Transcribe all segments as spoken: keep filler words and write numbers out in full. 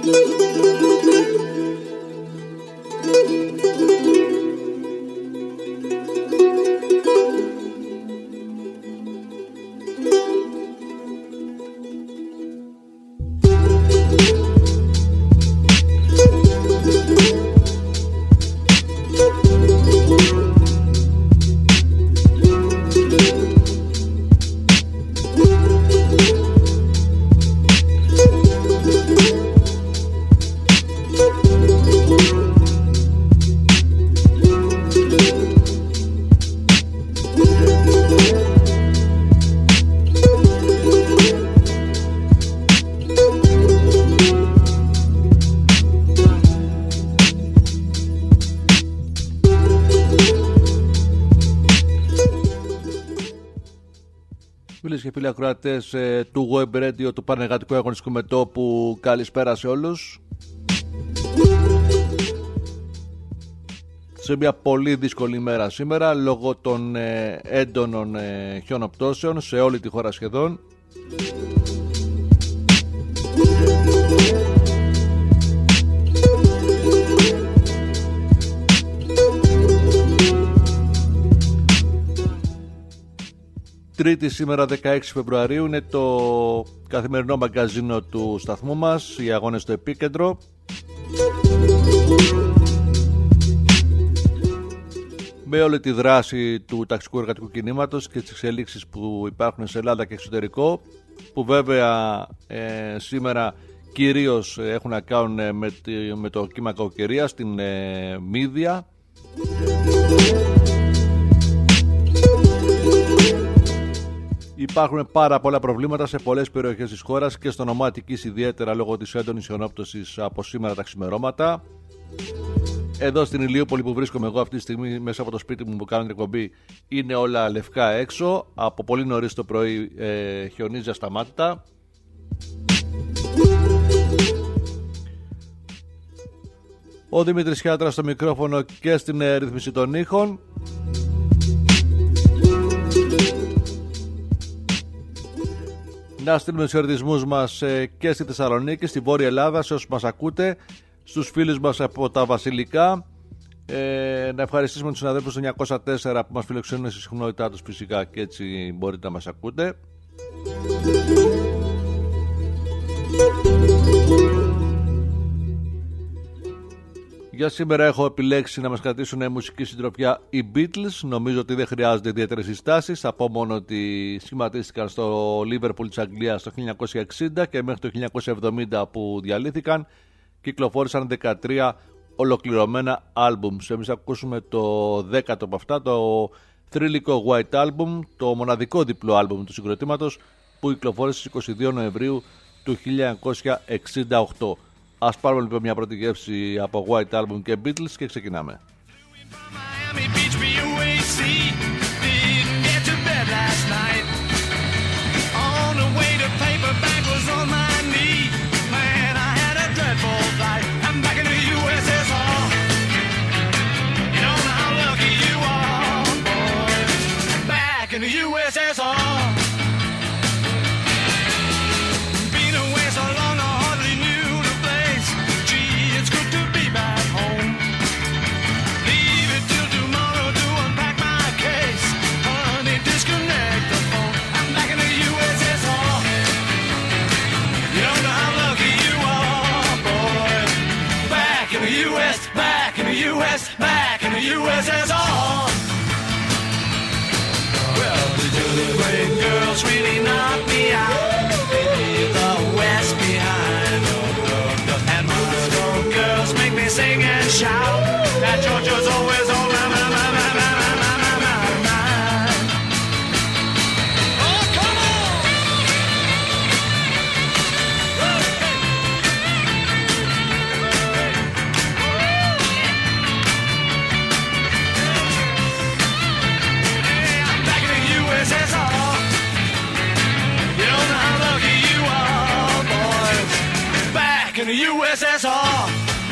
Φίλες και φίλοι ακροατές ε, του Web Radio, του Πανεργατικού Αγωνιστικού Μετώπου, καλησπέρα σε όλους. Σε μια πολύ δύσκολη ημέρα σήμερα λόγω των ε, έντονων ε, χιονοπτώσεων σε όλη τη χώρα σχεδόν. Τρίτη σήμερα δεκαέξι Φεβρουαρίου, είναι το καθημερινό μαγκαζίνο του σταθμού μας, οι αγώνες στο επίκεντρο. Με όλη τη δράση του ταξικού εργατικού κινήματος και τις εξελίξεις που υπάρχουν σε Ελλάδα και εξωτερικό, που βέβαια ε, σήμερα κυρίως έχουν να κάνουν με, με το κύμα κακοκαιρίας στην ε, Μύδια. Υπάρχουν πάρα πολλά προβλήματα σε πολλές περιοχές της χώρας και στο νομό Αττικής, ιδιαίτερα λόγω της έντονης χιονόπτωσης από σήμερα τα ξημερώματα. Εδώ στην Ηλιούπολη που βρίσκομαι εγώ αυτή τη στιγμή, μέσα από το σπίτι μου που κάνω την εκπομπή, είναι όλα λευκά έξω. Από πολύ νωρίς το πρωί ε, χιονίζει ασταμάτητα. Ο Δημήτρης Χιάτρας στο μικρόφωνο και στην ε, ρύθμιση των ήχων. Να στείλουμε τους χαιρετισμούς μας και στη Θεσσαλονίκη, στη Βόρεια Ελλάδα, σε όσους μας ακούτε, στους φίλους μας από τα Βασιλικά. Ε, να ευχαριστήσουμε τους συναδέλφους του εννιακόσια τέσσερα που μας φιλοξενούν στη συχνότητά τους φυσικά, και έτσι μπορείτε να μας ακούτε. Για σήμερα έχω επιλέξει να μας κρατήσουν μουσική συντροφιά οι Beatles. Νομίζω ότι δεν χρειάζονται ιδιαίτερες συστάσεις. Θα πω μόνο ότι σχηματίστηκαν στο Liverpool της Αγγλίας το χίλια εννιακόσια εξήντα και μέχρι το χίλια εννιακόσια εβδομήντα που διαλύθηκαν κυκλοφόρησαν δεκατρία ολοκληρωμένα άλμπουμς. Εμείς ακούσουμε το δέκατο από αυτά, το θρυλικό White Album, το μοναδικό διπλό άλμπουμ του συγκροτήματος που κυκλοφόρησε στις είκοσι δύο Νοεμβρίου του χίλια εννιακόσια εξήντα οκτώ. Ας πάρουμε λοιπόν μια πρώτη γεύση από White Album και Beatles και ξεκινάμε. Back in the U S S R. Well, the great girls really knocked me out. They leave the West behind. And Moscow girls make me sing and shout. That Georgia's always on my mind, my mind, my mind, my mind, my mind. Oh, come on! In the U S S R.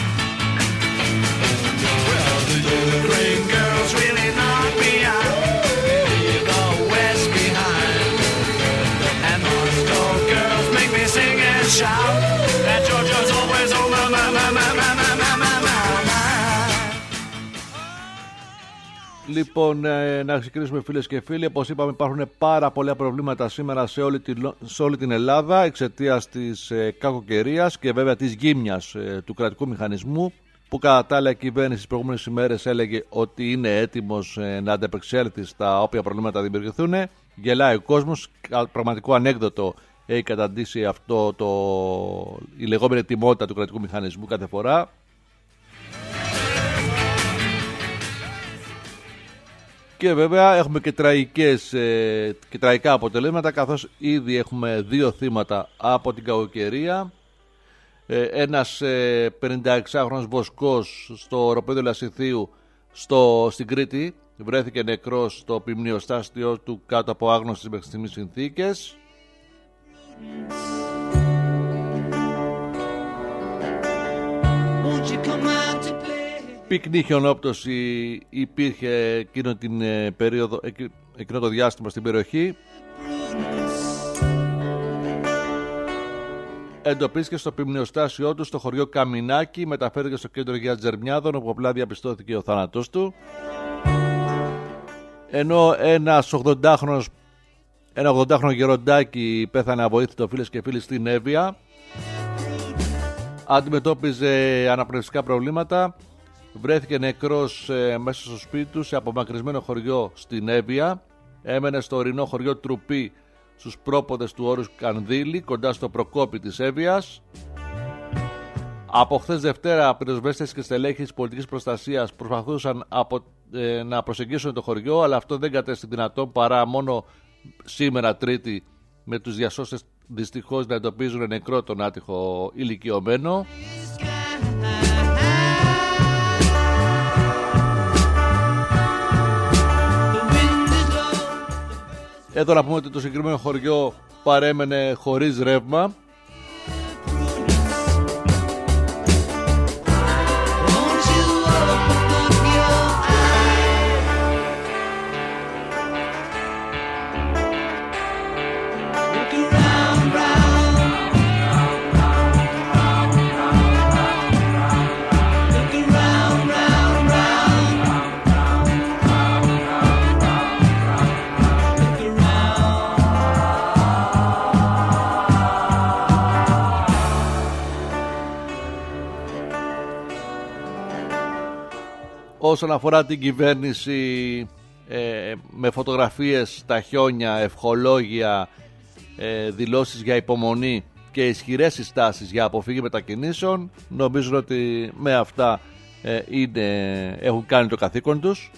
Well, the Ukraine girls really knock me out. They leave the West behind. And Moscow girls make me sing and shout. That Georgia's always over. Λοιπόν, ε, να ξεκινήσουμε φίλες και φίλοι. Όπως είπαμε, υπάρχουν πάρα πολλά προβλήματα σήμερα σε όλη την, σε όλη την Ελλάδα εξαιτίας της ε, κακοκαιρίας και βέβαια της γύμνιας ε, του κρατικού μηχανισμού, που κατά τα άλλα η κυβέρνηση τις προηγούμενες ημέρες έλεγε ότι είναι έτοιμος ε, να ανταπεξέλθει στα όποια προβλήματα δημιουργηθούν. Γελάει ο κόσμος. Πραγματικό ανέκδοτο έχει καταντήσει αυτό το, η λεγόμενη τιμότητα του κρατικού μηχανισμού κάθε φορά. Και βέβαια έχουμε και, τραγικές, ε, και τραγικά αποτελέσματα, καθώς ήδη έχουμε δύο θύματα από την κακοκαιρία. Ε, ένας ε, πενηνταεξάχρονος βοσκός στο οροπέδιο Λασιθίου στο, στην Κρήτη βρέθηκε νεκρός στο ποιμνιοστάσιο του κάτω από άγνωστες μέχρι στιγμής συνθήκες. Πυκνή χιονόπτωση υπήρχε εκείνο, την, ε, περίοδο, εκείνο το διάστημα στην περιοχή. Εντοπίστηκε στο ποιμνιοστάσιό του στο χωριό Καμινάκι, μεταφέρθηκε στο κέντρο υγείας Τζερμιάδων, όπου απλά διαπιστώθηκε ο θάνατός του. Ενώ ένας ογδοντάχρονος, ένα ογδοντάχρονο γεροντάκι πέθανε αβοήθητο, φίλες και φίλοι, στην Εύβοια. Αντιμετώπιζε αναπνευστικά προβλήματα. Βρέθηκε νεκρός ε, μέσα στο σπίτι του σε απομακρυσμένο χωριό στην Εύβοια. Έμενε στο ορεινό χωριό Τρουπή, στους πρόποδες του όρους Κανδύλη, κοντά στο Προκόπη της Εύβοιας. Από χθες Δευτέρα, πυροσβέστες και στελέχοι της πολιτικής προστασίας προσπαθούσαν από, ε, να προσεγγίσουν το χωριό, αλλά αυτό δεν κατέστη δυνατόν παρά μόνο σήμερα Τρίτη, με τους διασώστες δυστυχώς να εντοπίζουν νεκρό τον άτυχο ηλικιωμένο. Εδώ να πούμε ότι το συγκεκριμένο χωριό παρέμενε χωρίς ρεύμα. Όσον αφορά την κυβέρνηση, ε, με φωτογραφίες στα χιόνια, ευχολόγια, ε, δηλώσεις για υπομονή και ισχυρές συστάσεις για αποφύγη μετακινήσεων, νομίζουν ότι με αυτά ε, είναι, έχουν κάνει το καθήκον τους.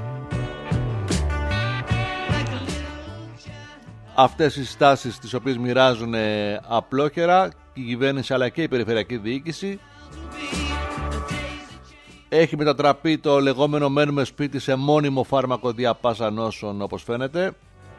Αυτές οι συστάσεις τις οποίες μοιράζουν ε, απλόχερα η κυβέρνηση αλλά και η περιφερειακή διοίκηση. Έχει μετατραπεί το λεγόμενο μένουμε σπίτι σε μόνιμο φάρμακο δια πάσα νόσων, όπως φαίνεται.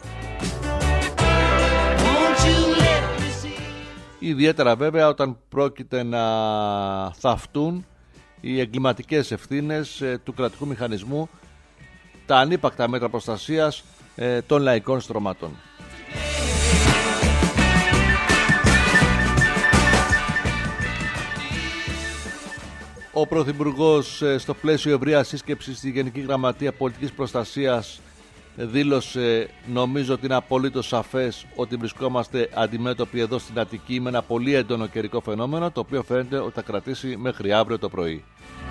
Ιδιαίτερα βέβαια όταν πρόκειται να θαυτούν οι εγκληματικές ευθύνες ε, του κρατικού μηχανισμού, τα ανύπακτα μέτρα προστασίας ε, των λαϊκών στρωμάτων. Ο Πρωθυπουργός στο πλαίσιο ευρείας σύσκεψης στη Γενική Γραμματεία Πολιτικής Προστασίας δήλωσε, νομίζω ότι είναι απολύτως σαφές, ότι βρισκόμαστε αντιμέτωποι εδώ στην Αττική με ένα πολύ έντονο καιρικό φαινόμενο, το οποίο φαίνεται ότι θα κρατήσει μέχρι αύριο το πρωί.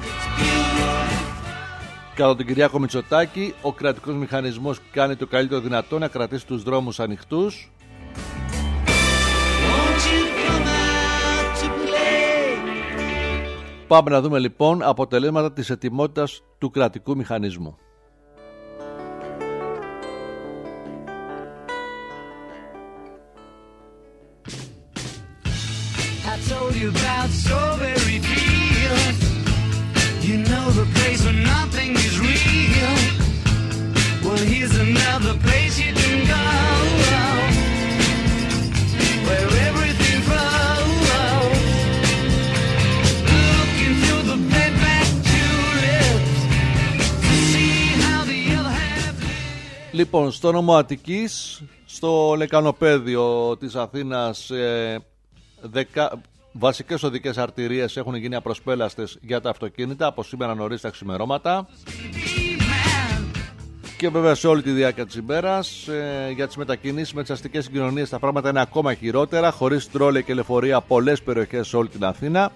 Κατά τον Κυριάκο Μητσοτάκη, ο κρατικός μηχανισμός κάνει το καλύτερο δυνατό να κρατήσει τους δρόμους ανοιχτούς. Πάμε να δούμε λοιπόν αποτελέσματα της ετοιμότητας του κρατικού μηχανισμού. Λοιπόν, στο νομό Αττικής, στο λεκανοπέδιο της Αθήνας, ε, δεκα... βασικές οδικές αρτηρίες έχουν γίνει απροσπέλαστες για τα αυτοκίνητα από σήμερα νωρίς τα ξημερώματα. Και βέβαια σε όλη τη διάρκεια της ημέρας ε, για τις μετακινήσεις με τις αστικές συγκοινωνίες τα πράγματα είναι ακόμα χειρότερα, χωρίς τρόλεϊ και λεωφορεία πολλές περιοχές σε όλη την Αθήνα.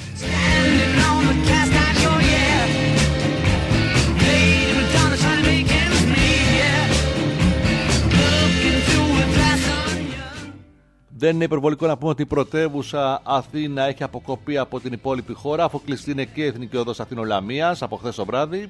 Δεν είναι υπερβολικό να πούμε ότι η πρωτεύουσα Αθήνα έχει αποκοπεί από την υπόλοιπη χώρα, αφού κλειστή είναι και η Εθνική Οδός Αθηνολαμίας από χθες το βράδυ.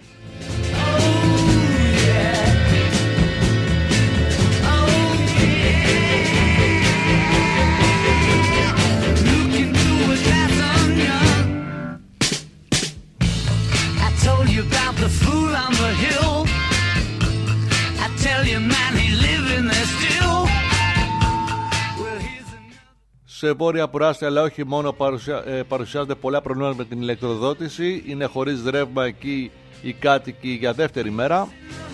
Σε βόρεια προάστια, αλλά όχι μόνο, παρουσια... ε, παρουσιάζονται πολλά προβλήματα με την ηλεκτροδότηση. Είναι χωρίς ρεύμα εκεί οι κάτοικοι για δεύτερη μέρα.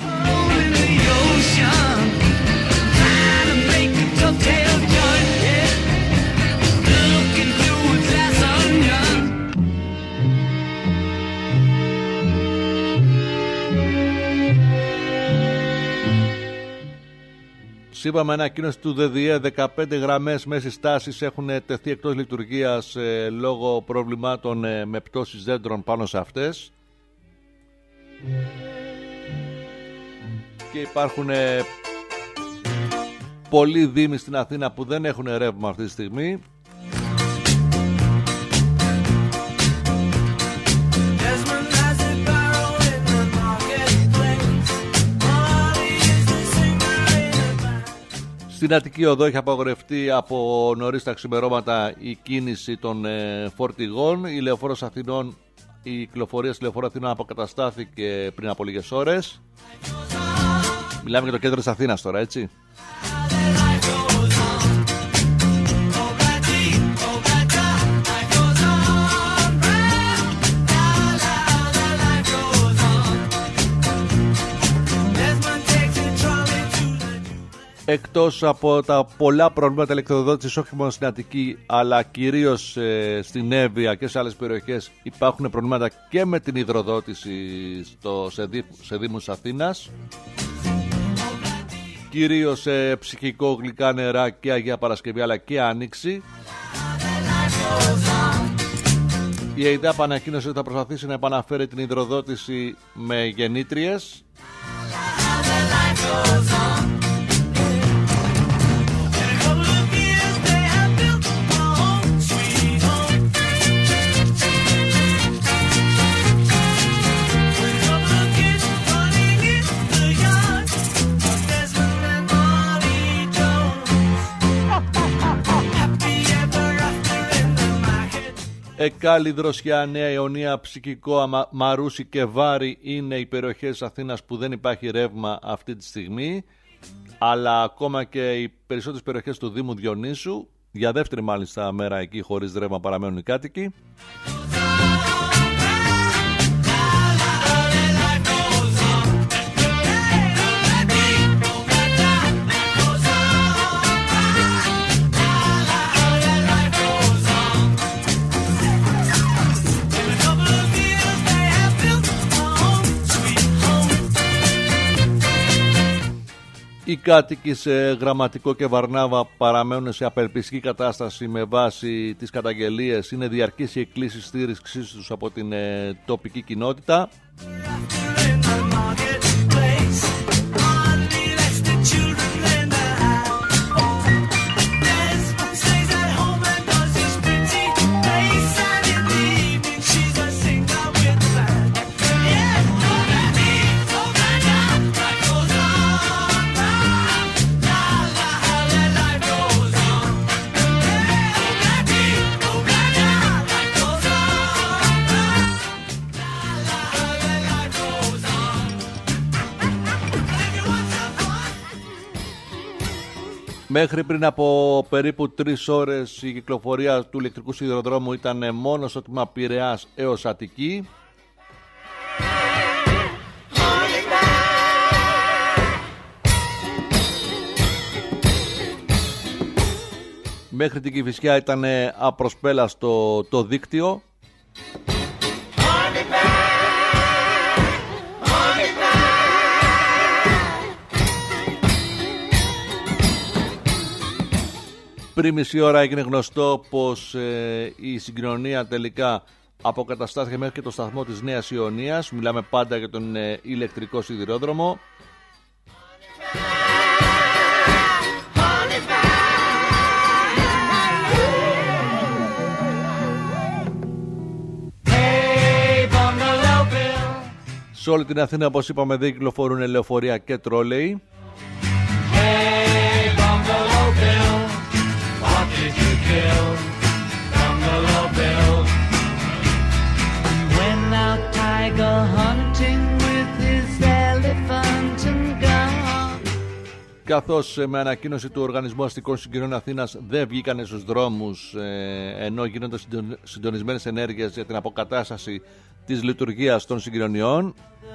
Σύμφωνα με ανακοίνωση του ΔΔΕ, δεκαπέντε γραμμές μέσης τάσης έχουν τεθεί εκτός λειτουργίας ε, λόγω προβλημάτων ε, με πτώσεις δέντρων πάνω σε αυτές. Και υπάρχουν ε, πολλοί δήμοι στην Αθήνα που δεν έχουν ρεύμα αυτή τη στιγμή. Στην Αττική Οδό έχει απαγορευτεί από νωρίς τα ξημερώματα η κίνηση των ε, φορτηγών. Η Λεωφόρος Αθηνών, η κυκλοφορία στη Λεωφόρο Αθηνών αποκαταστάθηκε πριν από λίγες ώρες. Μιλάμε για το κέντρο της Αθήνας τώρα, έτσι. Εκτός από τα πολλά προβλήματα ηλεκτροδότησης όχι μόνο στην Αττική αλλά κυρίως ε, στην Εύβοια και σε άλλες περιοχές, υπάρχουν προβλήματα και με την υδροδότηση στο, σε, δί, σε δήμους Αθήνας, κυρίως σε ψυχικό γλυκά νερά και Αγία Παρασκευή αλλά και Άνοιξη. Η ΕΙΔΑΠ ανακοίνωσε ότι θα προσπαθήσει να επαναφέρει την υδροδότηση με γεννήτριες. Εκάλη, Δροσιά, Νέα Ιωνία, Ψικικό, Μαρούσι και Βάρη είναι οι περιοχές της Αθήνας που δεν υπάρχει ρεύμα αυτή τη στιγμή, αλλά ακόμα και οι περισσότερες περιοχές του Δήμου Διονύσου, για δεύτερη μάλιστα μέρα εκεί χωρίς ρεύμα παραμένουν οι κάτοικοι. Οι κάτοικοι σε Γραμματικό και Βαρνάβα παραμένουν σε απελπιστική κατάσταση με βάση τις καταγγελίες. Είναι διαρκής η εκκλήση στήριξής τους από την ε, τοπική κοινότητα. Μέχρι πριν από περίπου τρεις ώρες η κυκλοφορία του ηλεκτρικού σιδηροδρόμου ήταν μόνο στο τμήμα Πειραιάς έως Αττική. Μέχρι την Κηφισιά ήταν απροσπέλαστο το δίκτυο. Πριν μισή ώρα έγινε γνωστό πως ε, η συγκοινωνία τελικά αποκαταστάθηκε μέχρι και το σταθμό της Νέας Ιωνίας. Μιλάμε πάντα για τον ε, ηλεκτρικό σιδηρόδρομο. Σε όλη την Αθήνα, όπως είπαμε, δεν κυκλοφορούν λεωφορεία και τρόλεϊ. Hey, Bungalow Bill, what did you kill? Bungalow Bill. He went out tiger hunting with his elephant and gun. Καθώς με ανακοίνωση του Οργανισμού Αστικών Συγκοινωνιών Αθήνας δεν βγήκανε στους δρόμους, ενώ γίνονται συντονισμένες ενέργειες για την αποκατάσταση της λειτουργίας των συγκοινωνιών.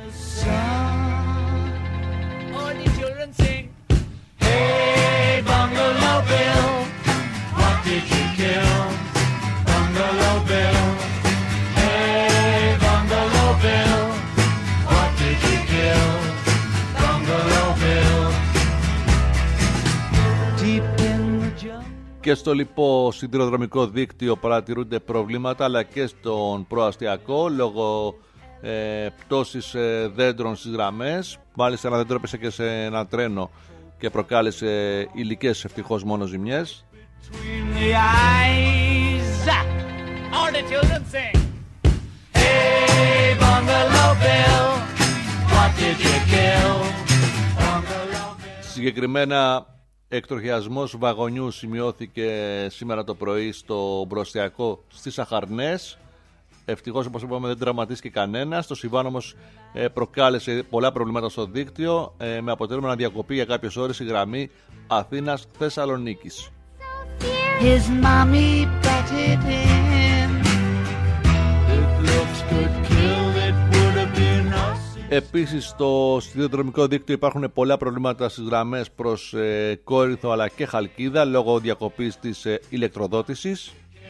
Και στο λοιπό σιδηροδρομικό δίκτυο παρατηρούνται προβλήματα, αλλά και στον προαστιακό λόγω ε, πτώσης ε, δέντρων στις γραμμές. Μάλιστα ένα δέντρο έπεσε και σε ένα τρένο και προκάλεσε υλικές ευτυχώς μόνο ζημιές. Συγκεκριμένα εκτροχιασμός βαγονιού σημειώθηκε σήμερα το πρωί στο Μπροστιακό στις Αχαρνές. Ευτυχώς, όπως είπαμε, δεν τραυματίστηκε κανένας. Το συμβάν όμως προκάλεσε πολλά προβλήματα στο δίκτυο, με αποτέλεσμα να διακοπεί για κάποιες ώρες η γραμμή Αθήνας-Θεσσαλονίκης. His mommy petted him. If looks could kill, it would have been us. Επίσης στο σιδηροδρομικό δίκτυο υπάρχουν πολλά προβλήματα στις γραμμές προς ε, Κόρινθο αλλά και Χαλκίδα λόγω διακοπής της ε, ηλεκτροδότησης.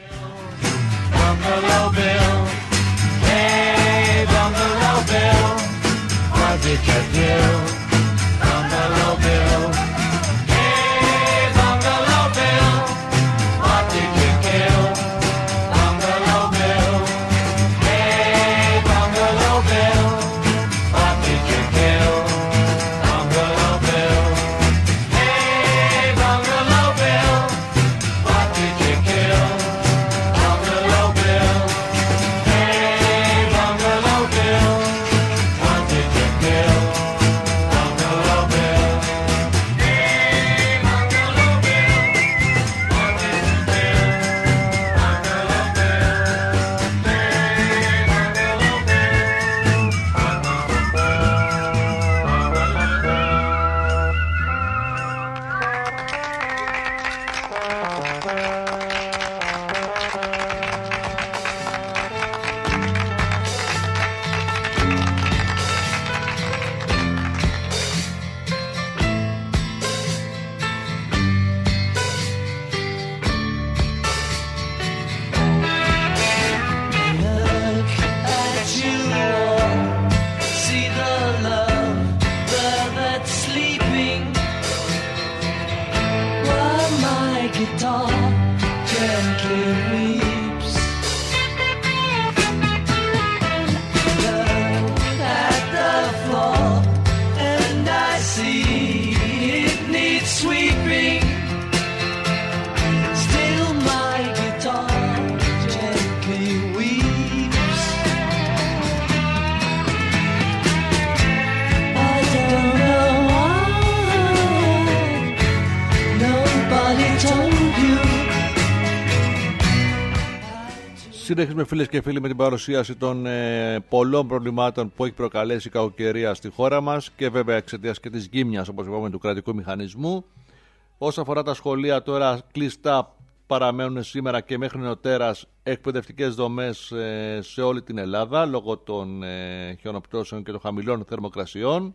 Συνεχίζουμε, φίλες και φίλοι, με την παρουσίαση των ε, πολλών προβλημάτων που έχει προκαλέσει η κακοκαιρία στη χώρα μας και βέβαια εξαιτίας και της γύμνιας, όπως είπαμε, του κρατικού μηχανισμού. Όσον αφορά τα σχολεία, τώρα κλειστά παραμένουν σήμερα και μέχρι νεοτέρας εκπαιδευτικές δομές ε, σε όλη την Ελλάδα λόγω των ε, χιονοπτώσεων και των χαμηλών θερμοκρασιών.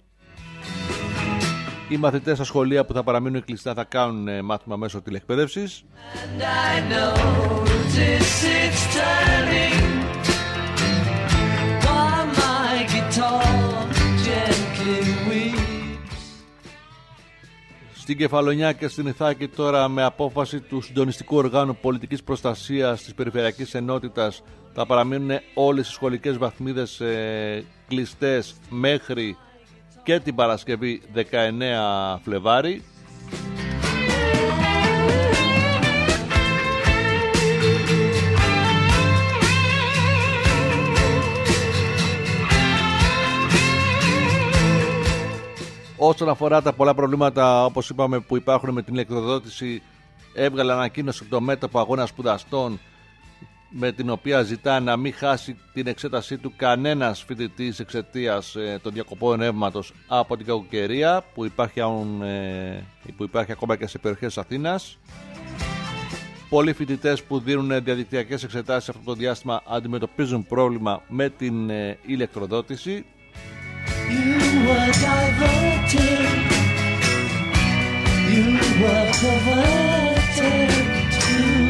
Οι μαθητές στα σχολεία που θα παραμείνουν κλειστά θα κάνουν ε, μάθημα μέσω τηλεκπαίδευσης. Στην Κεφαλονιά και στην Ιθάκη τώρα, με απόφαση του Συντονιστικού Οργάνου Πολιτικής Προστασίας της Περιφερειακής Ενότητας, θα παραμείνουν όλες οι σχολικές βαθμίδες ε, κλειστές μέχρι και την Παρασκευή δεκαεννέα Φλεβάρη. Όσον αφορά τα πολλά προβλήματα, όπως είπαμε, που υπάρχουν με την ηλεκτροδότηση, έβγαλε ανακοίνωση από το μέτωπο Αγώνα Σπουδαστών, με την οποία ζητά να μην χάσει την εξέτασή του κανένας φοιτητής εξαιτίας ε, των διακοπών ρεύματος από την κακοκαιρία που υπάρχει, ε, που υπάρχει ακόμα και σε περιοχές της Αθήνας. Πολλοί φοιτητές που δίνουν διαδικτυακές εξετάσεις αυτό το διάστημα αντιμετωπίζουν πρόβλημα με την ε, ηλεκτροδότηση. You were diverted. You were perverted too.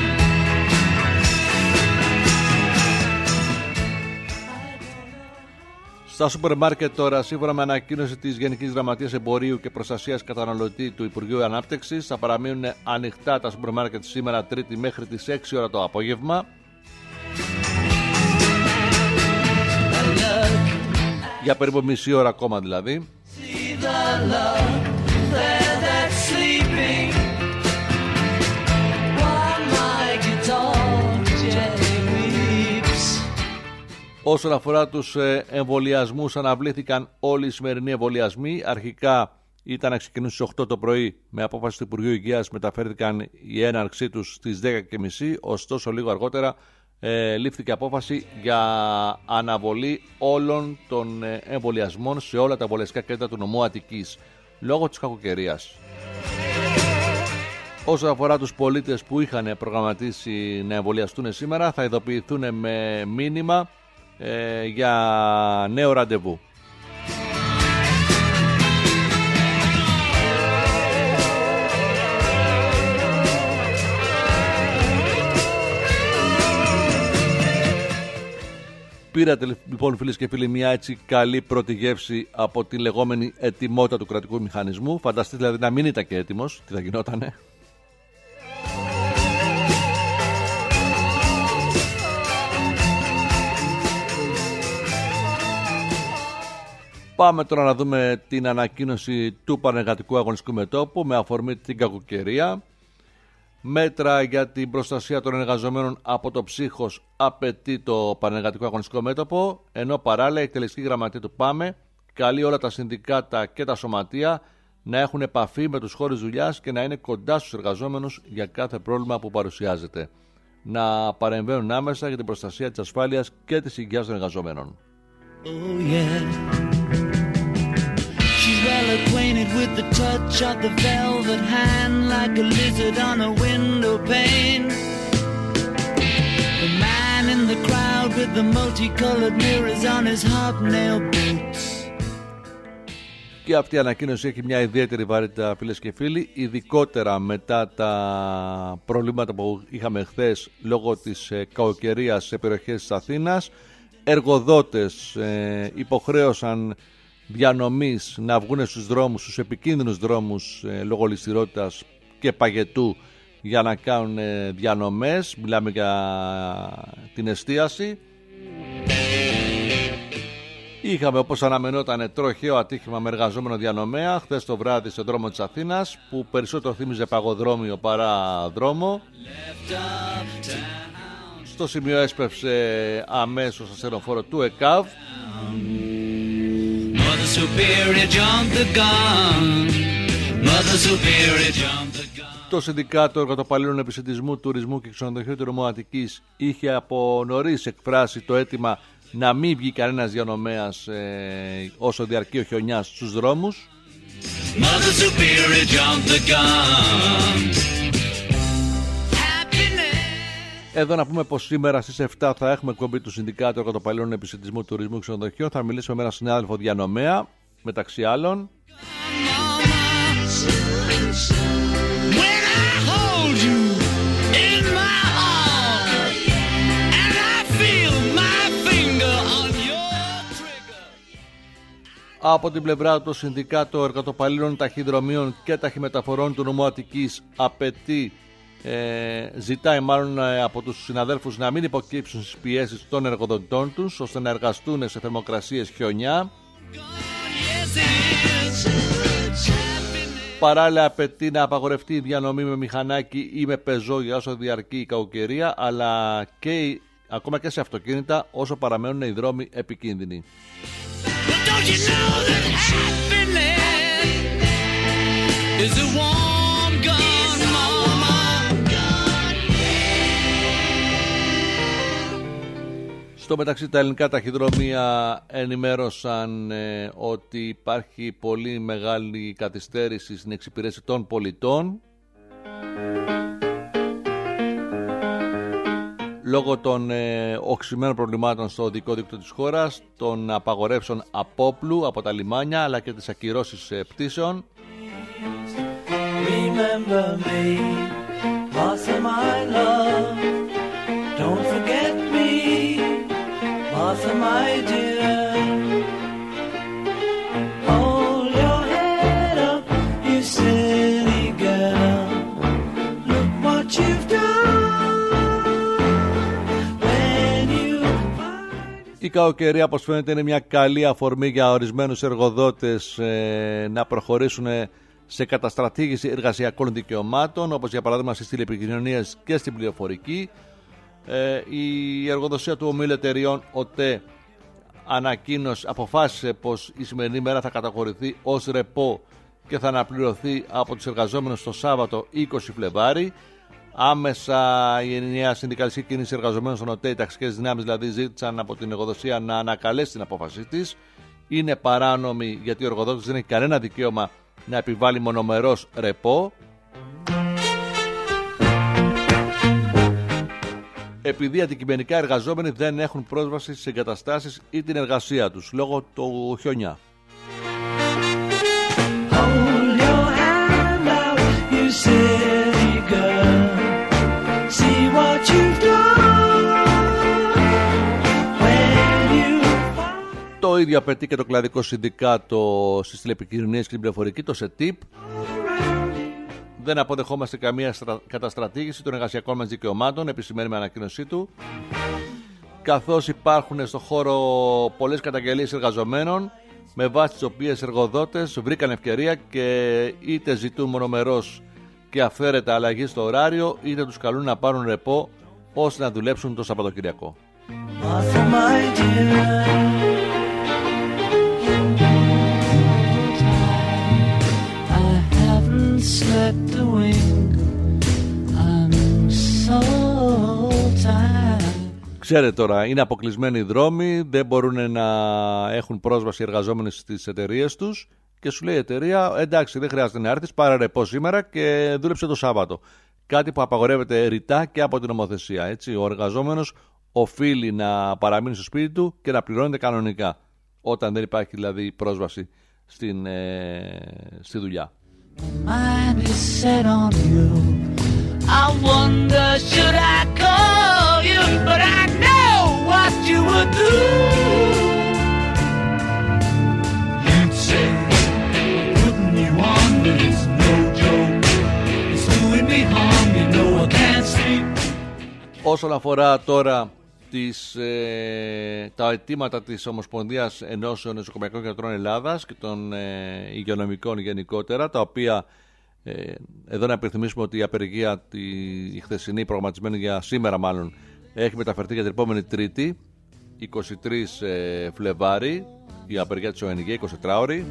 Στα σούπερ μάρκετ τώρα, σύμφωνα με ανακοίνωση της Γενικής Γραμματείας Εμπορίου και Προστασίας Καταναλωτή του Υπουργείου Ανάπτυξης, θα παραμείνουν ανοιχτά τα σούπερ μάρκετ σήμερα Τρίτη μέχρι τις έξι ώρα το απόγευμα. Για περίπου μισή ώρα ακόμα δηλαδή. Όσον αφορά τους εμβολιασμούς, αναβλήθηκαν όλοι οι σημερινοί εμβολιασμοί. Αρχικά ήταν να ξεκινούν στις οκτώ το πρωί, με απόφαση του Υπουργείου Υγείας μεταφέρθηκαν η έναρξή τους στις δέκα και μισή, ωστόσο λίγο αργότερα ε, λήφθηκε απόφαση για αναβολή όλων των εμβολιασμών σε όλα τα εμβολιαστικά κέντρα του νομού Αττικής λόγω της κακοκαιρίας. Όσον αφορά τους πολίτες που είχαν προγραμματίσει να εμβολιαστούν σήμερα, θα ειδοποιηθούν με μήνυμα ε, για νέο ραντεβού. Πήρατε λοιπόν, φίλες και φίλοι, μια έτσι καλή πρώτη γεύση από τη λεγόμενη ετοιμότητα του κρατικού μηχανισμού. Φανταστείτε δηλαδή να μην ήταν και έτοιμος, τι θα γινότανε. Πάμε τώρα να δούμε την ανακοίνωση του Πανεργατικού Αγωνιστικού Μετώπου με αφορμή την κακοκαιρία. Μέτρα για την προστασία των εργαζομένων από το ψύχος απαιτεί το Πανεργατικό Αγωνιστικό Μέτωπο, ενώ παράλληλα η εκτελεστική γραμματεία του ΠΑΜΕ καλεί όλα τα συνδικάτα και τα σωματεία να έχουν επαφή με τους χώρους δουλειάς και να είναι κοντά στους εργαζόμενους για κάθε πρόβλημα που παρουσιάζεται. Να παρεμβαίνουν άμεσα για την προστασία της ασφάλειας και της υγείας των εργαζομένων. Oh, yeah. She's well acquainted with the touch of the velvet hand, like a lizard on a window pane. The man in the crowd with the multicolored mirrors on his hobnail boots. Και αυτή η ανακοίνωση έχει μια ιδιαίτερη βαρύτητα, φίλες και φίλοι, ειδικότερα μετά τα προβλήματα που είχαμε χθες λόγω της κακοκαιρίας σε περιοχές της Αθήνας. Εργοδότες ε, υποχρέωσαν διανομής να βγουν στους δρόμους, στους επικίνδυνους δρόμους ε, λόγω ληστηρότητας και παγετού για να κάνουν ε, διανομές. Μιλάμε για την εστίαση. Είχαμε, όπως αναμενόταν, τροχαίο ατύχημα με εργαζόμενο διανομέα χθες το βράδυ στον δρόμο της Αθήνας, που περισσότερο θύμιζε παγοδρόμιο παρά δρόμο. Στο σημείο έσπευσε αμέσως ασθενοφόρο του ΕΚΑΒ. Το Συνδικάτο Εργατοπαλλήλων Επισιτισμού, Τουρισμού και Ξενοδοχείου του νομού Αττικής είχε από νωρίς εκφράσει το αίτημα να μην βγει κανένας διανομέας ε, όσο διαρκεί ο χιονιάς στους δρόμους. Εδώ να πούμε πως σήμερα στις επτά θα έχουμε εκπομπή του Συνδικάτου Εργατοπαλλήλων Επισιτισμού, Τουρισμού και Ξενοδοχείων. Θα μιλήσουμε με έναν συνάδελφο διανομέα, μεταξύ άλλων. Από την πλευρά του, Συνδικάτο Εργατοπαλλήλων Ταχυδρομείων και Ταχυμεταφορών του νομού Αττικής απαιτεί, ε, ζητάει μάλλον ε, από τους συναδέλφους να μην υποκύψουν στις πιέσεις των εργοδοτών τους ώστε να εργαστούν σε θερμοκρασίες χιονιά. Παράλληλα απαιτεί να απαγορευτεί η διανομή με μηχανάκι ή με πεζό για όσο διαρκεί η κακοκαιρία, αλλά και, ακόμα και σε αυτοκίνητα όσο παραμένουν οι δρόμοι επικίνδυνοι. Στο μεταξύ, τα ελληνικά ταχυδρομεία ενημέρωσαν ε, ότι υπάρχει πολύ μεγάλη καθυστέρηση στην εξυπηρέτηση των πολιτών λόγω των ε, οξυμένων προβλημάτων στο οδικό δίκτυο της χώρας, των απαγορεύσεων απόπλου από τα λιμάνια αλλά και τις ακυρώσεις ε, πτήσεων. Remember me, Martha, my love. Don't forget me, Martha, my dear. Hold your head up, you silly girl. Look what you've done. When you find... Η κακοκαιρία, όπως φαίνεται, είναι μια καλή αφορμή για ορισμένους εργοδότες ε, να προχωρήσουν σε καταστρατήγηση εργασιακών δικαιωμάτων, όπως για παράδειγμα στις τηλεπικοινωνίες και στην πληροφορική. Ε, η εργοδοσία του ομίλου εταιριών ΟΤΕ ανακοίνωσε, αποφάσισε πως η σημερινή μέρα θα καταχωρηθεί ως ρεπό και θα αναπληρωθεί από τους εργαζόμενους το Σάββατο είκοσι Φλεβάρι. Άμεσα η ενιαία συνδικαλιστική κίνηση εργαζομένων στον ΟΤΕ, οι ταξικές δυνάμεις δηλαδή, ζήτησαν από την εργοδοσία να ανακαλέσει την απόφασή της. Είναι παράνομη γιατί ο εργοδότης δεν έχει κανένα δικαίωμα να επιβάλλει μονομερός ρεπό, επειδή αντικειμενικά εργαζόμενοι δεν έχουν πρόσβαση στις εγκαταστάσεις ή την εργασία τους λόγω του χιονιά. Το ίδιο απαιτεί και το κλαδικό συνδικάτο στις τηλεπικοινωνίες και την πληροφορική, το ΣΕΤΙΠ. Δεν αποδεχόμαστε καμία στρα... καταστρατήγηση των εργασιακών μας δικαιωμάτων, επισημαίνει με ανακοίνωσή του. Καθώς υπάρχουν στον χώρο πολλές καταγγελίες εργαζομένων, με βάση τις οποίες εργοδότες βρήκαν ευκαιρία και είτε ζητούν μονομερός και αυθαίρετα αλλαγή στο ωράριο, είτε τους καλούν να πάρουν ρεπό ώστε να δουλέψουν το Σαββατοκυριακό. Slept a wink. I'm so tired. Ξέρετε τώρα, είναι αποκλεισμένοι οι δρόμοι, δεν μπορούν να έχουν πρόσβαση οι εργαζόμενοι στις εταιρείες τους και σου λέει η εταιρεία, εντάξει, δεν χρειάζεται να έρθεις, πάρε ρεπό σήμερα και δούλεψε το Σάββατο. Κάτι που απαγορεύεται ρητά και από την νομοθεσία. Έτσι. Ο εργαζόμενος οφείλει να παραμείνει στο σπίτι του και να πληρώνεται κανονικά, όταν δεν υπάρχει δηλαδή πρόσβαση στην, ε, στη δουλειά. Mind is set on you. I wonder should I call you, but I know what you would do. You'd say, putting me on, but it's no joke. It's doing me harm, you know I can't sleep. Όσον αφορά τώρα τις, ε, τα αιτήματα της Ομοσπονδίας Ενώσεων Νοσοκομιακών Γιατρών Ελλάδας και των ε, υγειονομικών γενικότερα, τα οποία ε, εδώ να υπενθυμίσουμε ότι η απεργία τη, η χθεσινή, προγραμματισμένη για σήμερα μάλλον, έχει μεταφερθεί για την επόμενη Τρίτη είκοσι τρεις ε, Φλεβάρι, η απεργία της ΟΕΝΓΕ, εικοσιτετράωρη.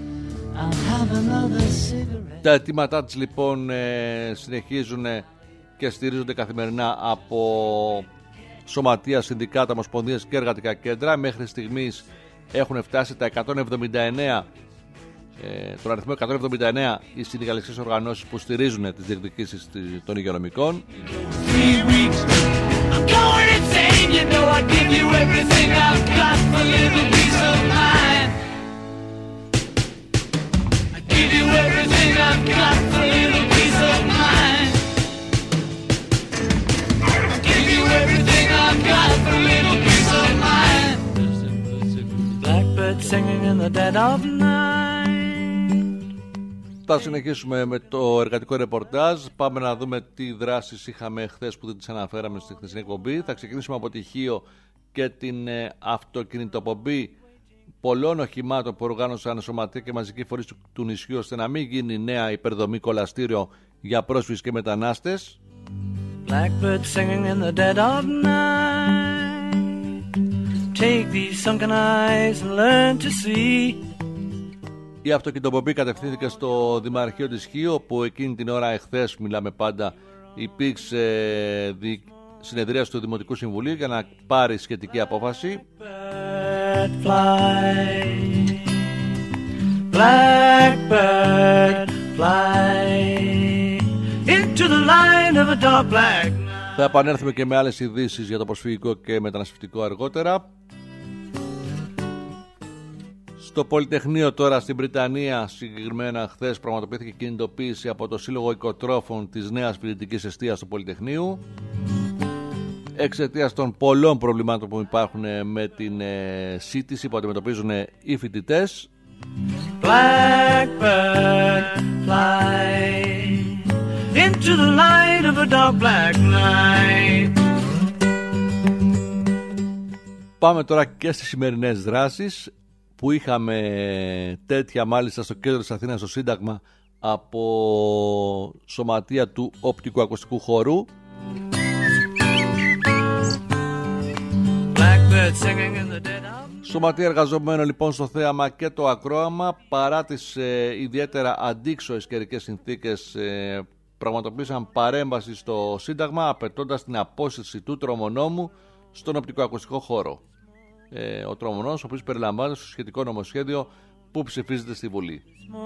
Τα αιτήματά της λοιπόν ε, συνεχίζουν και στηρίζονται καθημερινά από σωματεία, συνδικάτα, ομοσπονδίες και εργατικά κέντρα. Μέχρι στιγμής έχουν φτάσει τα εκατόν εβδομήντα εννέα, ε, τον αριθμό εκατόν εβδομήντα εννέα οι συνδικαλιστικές οργανώσεις που στηρίζουν τις διεκδικήσεις των υγειονομικών. singing in the dead of night. Θα συνεχίσουμε με το εργατικό ρεπορτάζ. Πάμε να δούμε τι δράσεις είχαμε χθες που δεν τις αναφέραμε στη χθεσινή εκπομπή. Θα ξεκινήσουμε από τη Χίο και την ε, αυτοκινητοπομπή πολλών οχημάτων που οργάνωσαν σωματεία και μαζική φορείς του, του νησιού, ώστε να μην γίνει νέα υπερδομή κολαστήριο για πρόσφυγες και μετανάστες. Blackbird singing in the dead of night. Take these sunken eyes and learn to see. Η αυτοκινητοπομπή κατευθύνθηκε στο Δημαρχείο της Χίου, όπου εκείνη την ώρα, εχθές μιλάμε πάντα, υπήρξε δι... συνεδρίαση του Δημοτικού Συμβουλίου για να πάρει σχετική απόφαση. Blackbird fly, blackbird fly into the line of a dark black night. Θα επανέλθουμε και με άλλες ειδήσεις για το προσφυγικό και μεταναστευτικό αργότερα. Στο Πολυτεχνείο τώρα στην Βρυτανία, συγκεκριμένα χθες, πραγματοποιήθηκε κινητοποίηση από το Σύλλογο Οικοτρόφων της νέας φοιτητικής εστίας του Πολυτεχνείου, εξαιτίας των πολλών προβλημάτων που υπάρχουν με την ε, σύντηση που αντιμετωπίζουν οι φοιτητές. Blackbird fly into the light of a dark black night. Πάμε τώρα και στις σημερινές δράσεις, που είχαμε τέτοια μάλιστα στο κέντρο της Αθήνας, στο Σύνταγμα, από σωματεία του οπτικοακουστικού χώρου. Σωματεία εργαζομένων λοιπόν στο θέαμα και το ακρόαμα, παρά τις ε, ιδιαίτερα αντίξωες καιρικές συνθήκες, ε, πραγματοποίησαν παρέμβαση στο Σύνταγμα, απαιτώντας την απόσυρση του τρομονόμου στον οπτικοακουστικό χώρο. Ε, ο τρομονόμος, ο οποίος περιλαμβάνεται στο σχετικό νομοσχέδιο που ψηφίζεται στη Βουλή.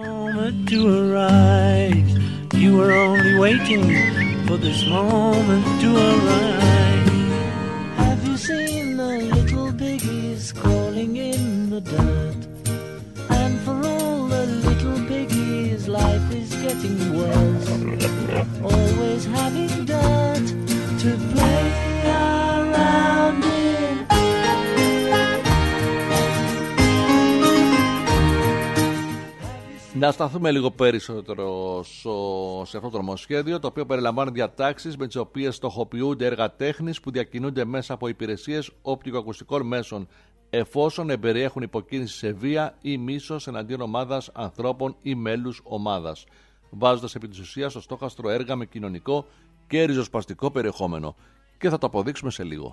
Crawling in the dirt, and for all the little piggies life is getting worse, always having dirt to play around in. Να σταθούμε λίγο περισσότερο σε αυτό το νομοσχέδιο, το οποίο περιλαμβάνει διατάξεις με τις οποίες στοχοποιούνται έργα τέχνης που διακινούνται μέσα από υπηρεσίες οπτικοακουστικών μέσων, εφόσον εμπεριέχουν υποκίνηση σε βία ή μίσος εναντίον ομάδας ανθρώπων ή μέλους ομάδας, βάζοντας επί της ουσίας στο στόχαστρο έργα με κοινωνικό και ριζοσπαστικό περιεχόμενο. Και θα το αποδείξουμε σε λίγο.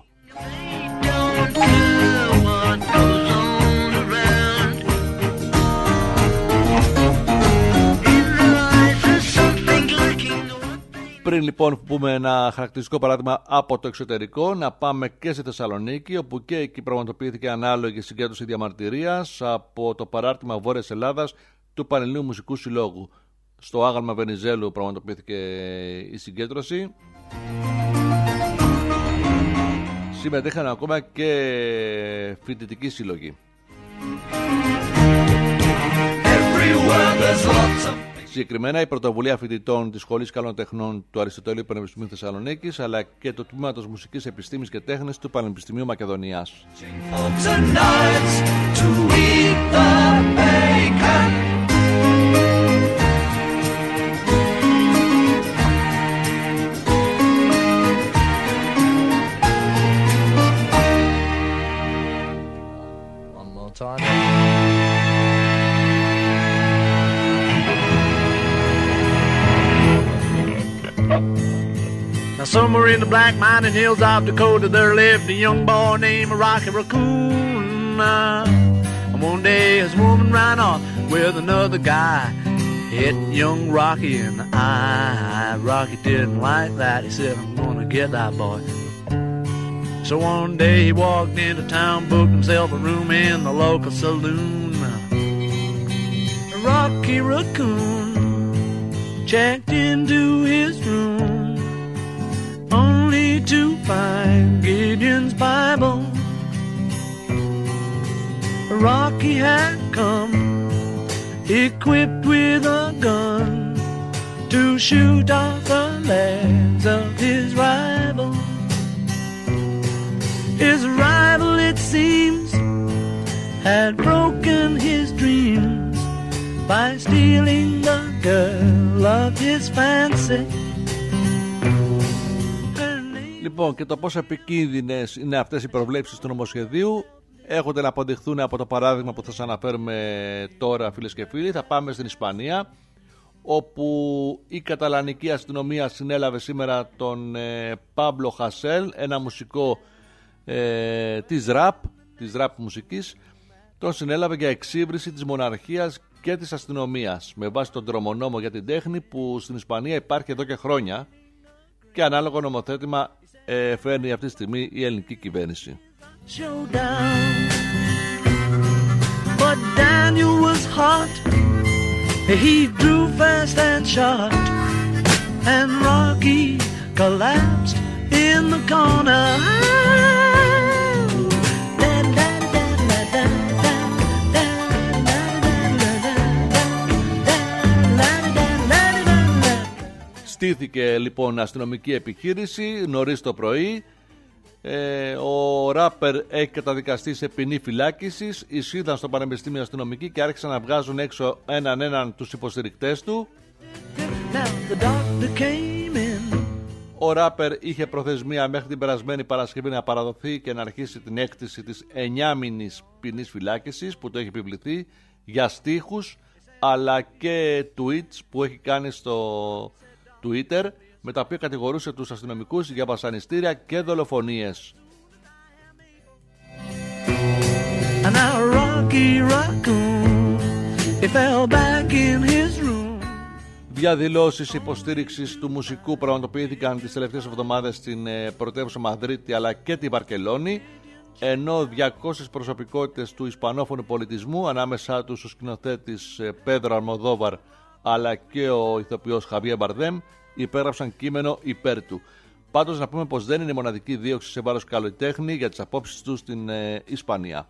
Πριν λοιπόν πούμε ένα χαρακτηριστικό παράδειγμα από το εξωτερικό, να πάμε και στη Θεσσαλονίκη, όπου και εκεί πραγματοποιήθηκε ανάλογη συγκέντρωση διαμαρτυρίας από το παράρτημα Βόρειας Ελλάδας του Πανελληνίου Μουσικού Συλλόγου. Στο άγαλμα Βενιζέλου πραγματοποιήθηκε η συγκέντρωση. Συμμετείχαν ακόμα και φοιτητικοί σύλλογοι. Συγκεκριμένα η πρωτοβουλία φοιτητών της Σχολής Καλών Τεχνών του Αριστοτέλειου Πανεπιστημίου Θεσσαλονίκης, αλλά και το Τμήματος Μουσικής Επιστήμης και Τέχνης του Πανεπιστημίου Μακεδονίας. One more time. Now somewhere in the black mining hills of Dakota there lived a young boy named Rocky Raccoon. Uh, and one day his woman ran off with another guy, hit young Rocky in the eye. Rocky didn't like that. He said, I'm gonna get that boy. So one day he walked into town, booked himself a room in the local saloon. Rocky Raccoon checked into his room, only to find Gideon's Bible. Rocky had come equipped with a gun to shoot off the legs of his rival. His rival, it seems, had broken by stealing the girl of his fancy. Λοιπόν, και το πόσο επικίνδυνες είναι αυτές οι προβλέψεις του νομοσχεδίου έχονται να αποδειχθούν από το παράδειγμα που θα σας αναφέρουμε τώρα, φίλες και φίλοι. Θα πάμε στην Ισπανία, όπου η καταλανική αστυνομία συνέλαβε σήμερα τον ε, Πάμπλο Χασέλ, ένα μουσικό ε, της ραπ, της ραπ μουσικής. Τον συνέλαβε για εξύβριση της μοναρχίας και της αστυνομίας με βάση τον τρομονόμο για την τέχνη που στην Ισπανία υπάρχει εδώ και χρόνια και ανάλογο νομοθέτημα ε, φέρνει αυτή τη στιγμή η ελληνική κυβέρνηση. But Daniel was hot. He drew fast and shot, and Rocky collapsed in the corner. Στήθηκε λοιπόν αστυνομική επιχείρηση νωρίς το πρωί. Ε, ο ράπερ έχει καταδικαστεί σε ποινή φυλάκισης. Εισήδαν στο πανεπιστήμιο αστυνομικοί και άρχισαν να βγάζουν έξω έναν έναν τους υποστηρικτές του. Ο ράπερ είχε προθεσμία μέχρι την περασμένη Παρασκευή να παραδοθεί και να αρχίσει την έκτηση της εννιάμηνης ποινής φυλάκισης που το έχει επιβληθεί για στίχους αλλά και tweets που έχει κάνει στο Twitter, με τα οποία κατηγορούσε τους αστυνομικούς για βασανιστήρια και δολοφονίες. Διαδηλώσεις υποστήριξης του μουσικού πραγματοποιήθηκαν τις τελευταίες εβδομάδες στην πρωτεύουσα Μαδρίτη αλλά και τη Βαρκελόνη, ενώ διακόσιες προσωπικότητες του ισπανόφωνου πολιτισμού, ανάμεσά τους ο σκηνοθέτης Πέδρο Αλμοδόβαρ αλλά και ο ηθοποιός Χαβιέ Μπαρδέμ, υπέγραψαν κείμενο υπέρ του. Πάντως να πούμε πως δεν είναι μοναδική δίωξη σε βάρος καλλιτέχνη για τις απόψεις του στην ε, Ισπανία.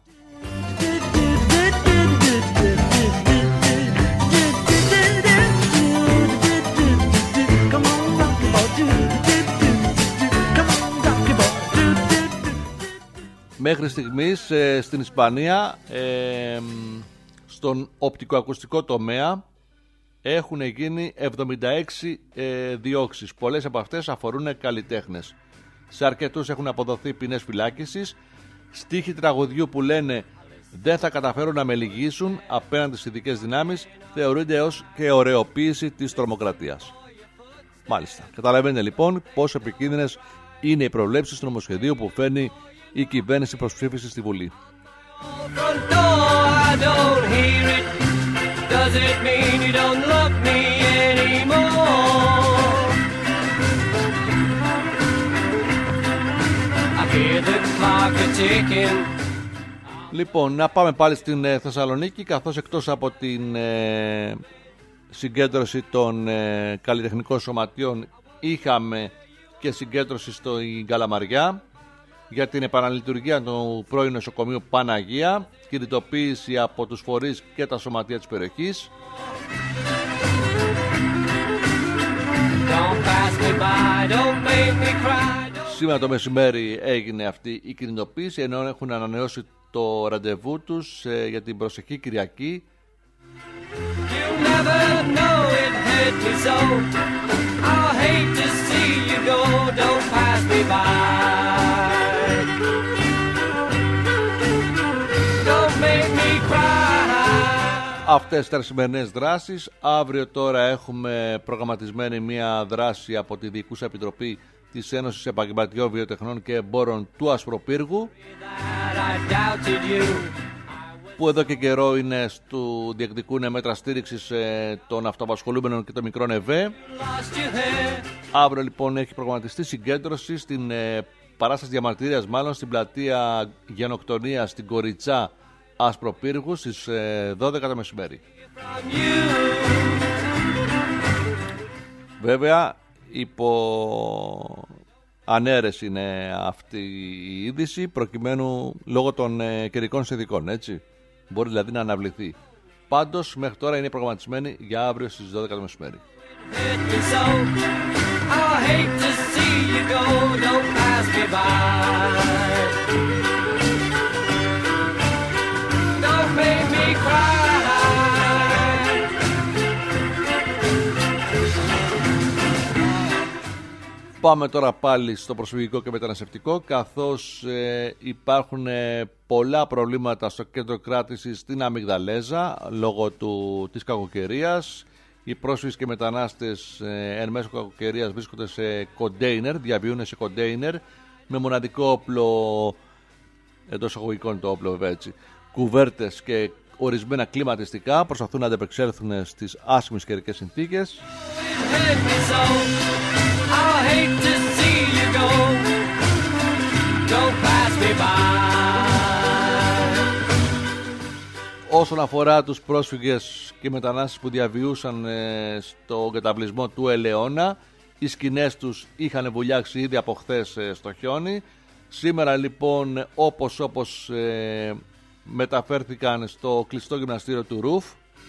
Μέχρι στιγμής ε, στην Ισπανία ε, στον οπτικοακουστικό τομέα έχουν γίνει εβδομήντα έξι ε, διώξεις. Πολλές από αυτές αφορούν καλλιτέχνες. Σε αρκετούς έχουν αποδοθεί ποινές φυλάκισης. Στίχοι τραγουδιού που λένε «Δεν θα καταφέρουν να με λυγίσουν» απέναντι στις ειδικές δυνάμεις θεωρείται ως και ωρεοποίηση της τρομοκρατίας. Μάλιστα. Καταλαβαίνετε λοιπόν πόσο επικίνδυνες είναι οι προβλέψεις του νομοσχεδίου που φέρνει η κυβέρνηση προς ψήφιση στη Βουλή. Does it mean you don't love me anymore? I hear the clock ticking. Λοιπόν, να πάμε πάλι στην ε, Θεσσαλονίκη, καθώς εκτός από την ε, συγκέντρωση των ε, καλλιτεχνικών σωματείων είχαμε και συγκέντρωση στο Καλαμαριά για την επαναλειτουργία του πρώην νοσοκομείου Παναγία, κινητοποίηση από τους φορείς και τα σωματεία της περιοχής. Σήμερα το μεσημέρι έγινε αυτή η κινητοποίηση, ενώ έχουν ανανεώσει το ραντεβού τους ε, για την προσεχή Κυριακή. Αυτές τις σημερινές δράσεις. Αύριο τώρα έχουμε προγραμματισμένη μια δράση από τη Διοικούσα Επιτροπή της Ένωσης Επαγγελματιών Βιοτεχνών και Εμπόρων του Ασπροπύργου, που εδώ και καιρό είναι στο, διεκδικούν μέτρα στήριξης ε, των αυτοαπασχολούμενων και των μικρών ΕΒΕ. Αύριο λοιπόν έχει προγραμματιστεί συγκέντρωση στην ε, παράσταση διαμαρτυρίας, μάλλον στην πλατεία Γενοκτονίας στην Κοριτσά Ασπροπύργου στις ε, δώδεκα το μεσημέρι. Βέβαια υπό ανέρεση είναι αυτή η είδηση, προκειμένου λόγω των ε, καιρικών συνθηκών, έτσι. Μπορεί δηλαδή να αναβληθεί. Πάντως μέχρι τώρα είναι προγραμματισμένη για αύριο στις δώδεκα το μεσημέρι. Πάμε τώρα πάλι στο προσφυγικό και μεταναστευτικό, καθώς ε, υπάρχουν ε, πολλά προβλήματα στο κέντρο κράτησης στην Αμυγδαλέζα λόγω του, της κακοκαιρίας. Οι πρόσφυγες και μετανάστες ε, εν μέσω κακοκαιρίας βρίσκονται σε κοντέινερ, διαβιούν σε κοντέινερ με μοναδικό όπλο, εντός εισαγωγικών το όπλο βέβαια έτσι, κουβέρτες και ορισμένα κλιματιστικά, προσπαθούν να αντεπεξέλθουν στις άσχημες καιρικές συνθήκες. Όσον αφορά τους πρόσφυγες και μετανάστες που διαβιούσαν ε, στο καταβλισμό του Ελαιώνα, οι σκηνές τους είχαν βουλιάξει ήδη από χθες ε, στο χιόνι. Σήμερα λοιπόν όπως όπως ε, μεταφέρθηκαν στο κλειστό γυμναστήριο του Ρουφ.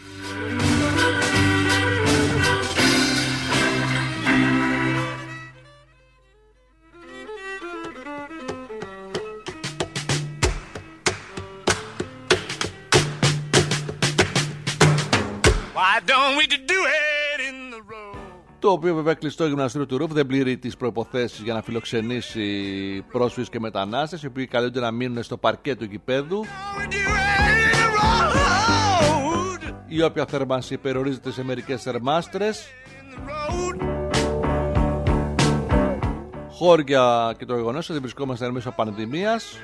Το οποίο βέβαια κλειστό γυμναστήριο του Ρουφ δεν πληρεί τις προϋποθέσεις για να φιλοξενήσει πρόσφυγες και μετανάστες, οι οποίοι καλούνται να μείνουν στο παρκέ του γηπέδου. Η οποία θέρμανση περιορίζεται σε μερικές θερμάστρες. Χώρια και το γεγονός ότι βρισκόμαστε εν μέσω πανδημίας.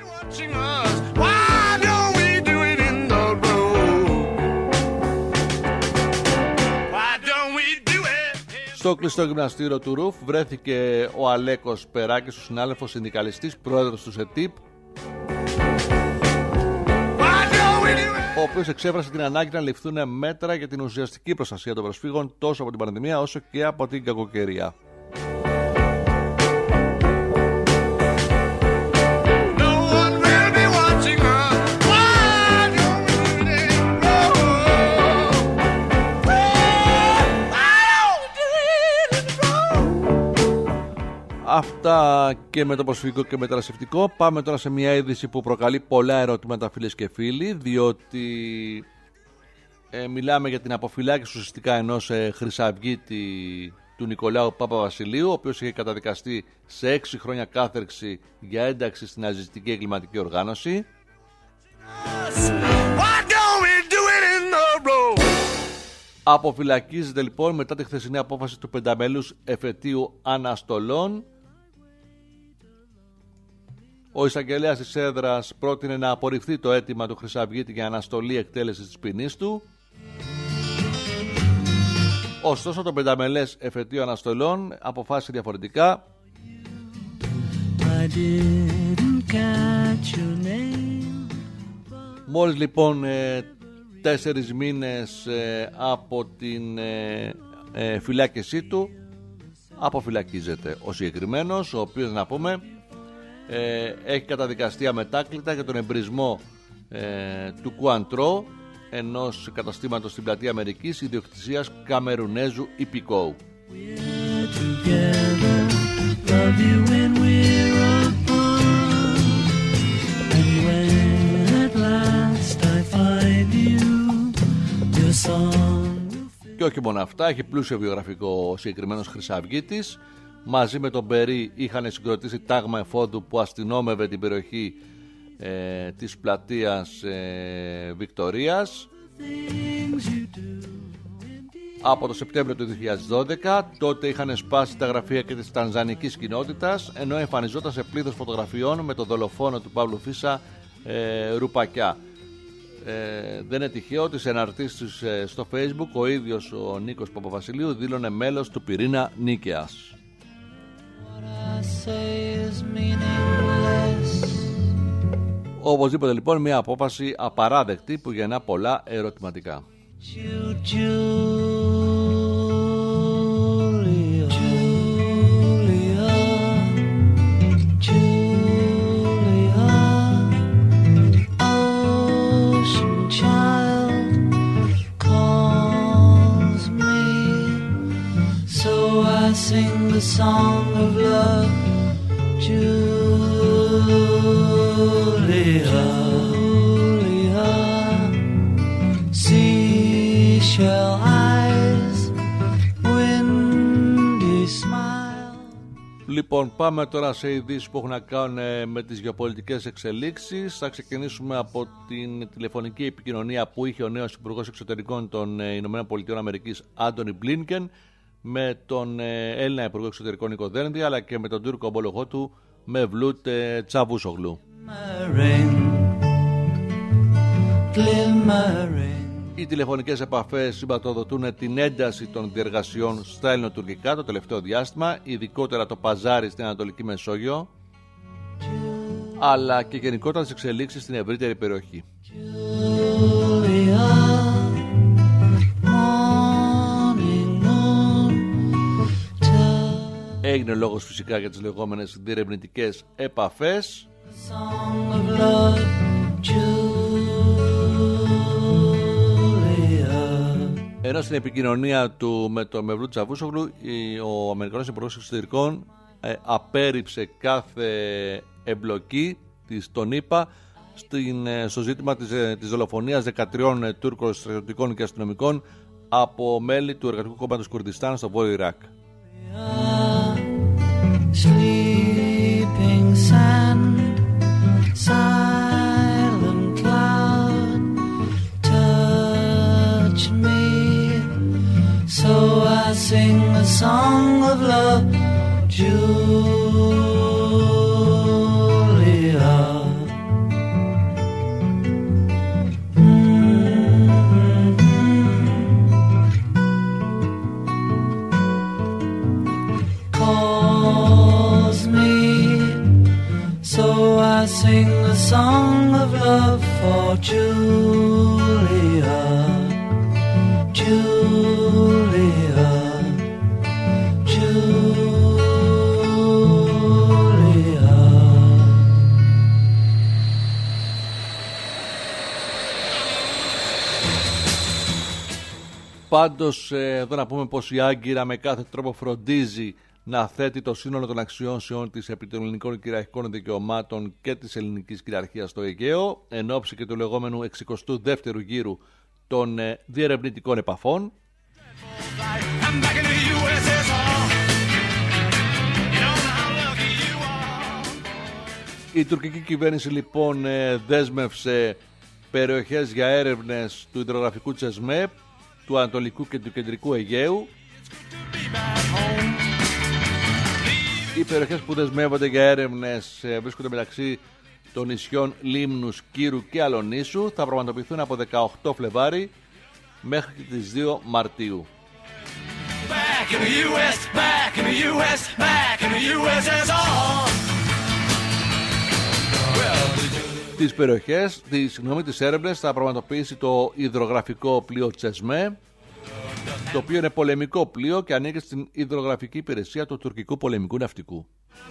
Στο κλειστό γυμναστήριο του Ρουφ βρέθηκε ο Αλέκος Περάκης, ο συνάδελφος συνδικαλιστής, πρόεδρος του ΣΕΤΙΠ, ο οποίος εξέφρασε την ανάγκη να ληφθούν μέτρα για την ουσιαστική προστασία των προσφύγων τόσο από την πανδημία όσο και από την κακοκαιρία. Αυτά και με το προσφυγικό και μεταναστευτικό. Πάμε τώρα σε μια είδηση που προκαλεί πολλά ερωτήματα, φίλες και φίλοι, διότι ε, μιλάμε για την αποφυλάκηση ουσιαστικά ενός ε, χρυσαυγίτη του Νικολάου Παπαβασιλείου, ο οποίος είχε καταδικαστεί σε έξι χρόνια κάθερξη για ένταξη στην ναζιστική εγκληματική οργάνωση. Αποφυλακίζεται λοιπόν μετά τη χθεσινή απόφαση του πενταμελούς εφετείου αναστολών. Ο εισαγγελέας της έδρας πρότεινε να απορριφθεί το αίτημα του Χρυσαυγίτη για αναστολή εκτέλεσης της ποινής του. Ωστόσο το πενταμελές εφετείο αναστολών αποφάσισε διαφορετικά. Μόλις λοιπόν ε, τέσσερις μήνες ε, από την ε, ε, φυλάκισή του αποφυλακίζεται ο συγκεκριμένος, ο οποίος να πούμε ε, έχει καταδικαστεί αμετάκλητα για τον εμπρισμό ε, του Κουαντρό, ενός καταστήματος στην πλατεία Αμερικής ιδιοκτησίας Καμερουνέζου υπηκόου. Και όχι μόνο αυτά, έχει πλούσιο βιογραφικό ο συγκεκριμένος Χρυσαυγίτης. Μαζί με τον Περί είχαν συγκροτήσει τάγμα εφόδου που αστυνόμευε την περιοχή ε, της πλατείας ε, Βικτορίας από το Σεπτέμβριο του δύο χιλιάδες δώδεκα. Τότε είχαν σπάσει τα γραφεία και της τανζανικής κοινότητας, ενώ εμφανιζόταν σε πλήθος φωτογραφιών με τον δολοφόνο του Παύλου Φίσα ε, Ρουπακιά. Ε, δεν είναι τυχαίο ότι σε αναρτήσεις ε, στο Facebook ο ίδιος ο Νίκος Παπαβασιλείου δήλωνε μέλος του πυρήνα Νίκαιας. Οπωσδήποτε λοιπόν μια απόφαση απαράδεκτη που γεννά πολλά ερωτηματικά. Sing the song of love, Julia, Julia, seashell eyes, windy smile. Λοιπόν, πάμε τώρα σε ειδήσεις που έχουν να κάνουν με τις γεωπολιτικές εξελίξεις. Θα ξεκινήσουμε από την τηλεφωνική επικοινωνία που είχε ο νέος Υπουργός Εξωτερικών των Ηνωμένων Πολιτειών Αμερικής, Άντονι Μπλίνκεν, με τον Έλληνα Υπουργό Εξωτερικών Νίκο Δένδια, αλλά και με τον Τούρκο ομόλογό του Μευλούτ Τσαβούσογλου. Οι τηλεφωνικές επαφές σηματοδοτούν την ένταση των διεργασιών στα ελληνοτουρκικά το τελευταίο διάστημα, ειδικότερα το παζάρι στην Ανατολική Μεσόγειο, αλλά και γενικότερα τις εξελίξεις στην ευρύτερη περιοχή. Έγινε λόγος φυσικά για τις λεγόμενες διερευνητικές επαφές. Ενώ στην επικοινωνία του με τον Μευλούτ Τσαβούσογλου, ο Αμερικανός Υπουργός Εξωτερικών ε, απέρριψε κάθε εμπλοκή της τον ΗΠΑ στην, στο ζήτημα της, της δολοφονίας δεκατρείων ε, Τούρκων στρατιωτικών και αστυνομικών από μέλη του Εργατικού Κόμματος Κουρδιστάν στο Βόρειο Ιράκ. Sleeping sand, silent cloud, touch me, so I sing a song of love, Julia. So I sing a song of love for Julia, Julia, Julia. Πάντως εδώ να πούμε πως η Άγκυρα με κάθε τρόπο φροντίζει να θέτει το σύνολο των αξιώσεων της επί των ελληνικών κυριαρχικών δικαιωμάτων και της ελληνικής κυριαρχίας στο Αιγαίο, εν ώψη και του λεγόμενου εξηκοστού δεύτερου γύρου των ε, διερευνητικών επαφών. Η τουρκική κυβέρνηση λοιπόν ε, δέσμευσε περιοχές για έρευνες του υδρογραφικού Τσεσμέ, του Ανατολικού και του Κεντρικού Αιγαίου. Οι περιοχές που δεσμεύονται για έρευνες βρίσκονται μεταξύ των νησιών Λίμνους, Κύρου και Αλονίσου. Θα πραγματοποιηθούν από δεκαοκτώ Φλεβάρι μέχρι τις δύο Μαρτίου. Τις περιοχές, τις, συγγνώμη, τις έρευνες θα πραγματοποιήσει το υδρογραφικό πλοίο Τσεσμέ, το οποίο είναι πολεμικό πλοίο και ανήκει στην υδρογραφική υπηρεσία του τουρκικού πολεμικού ναυτικού.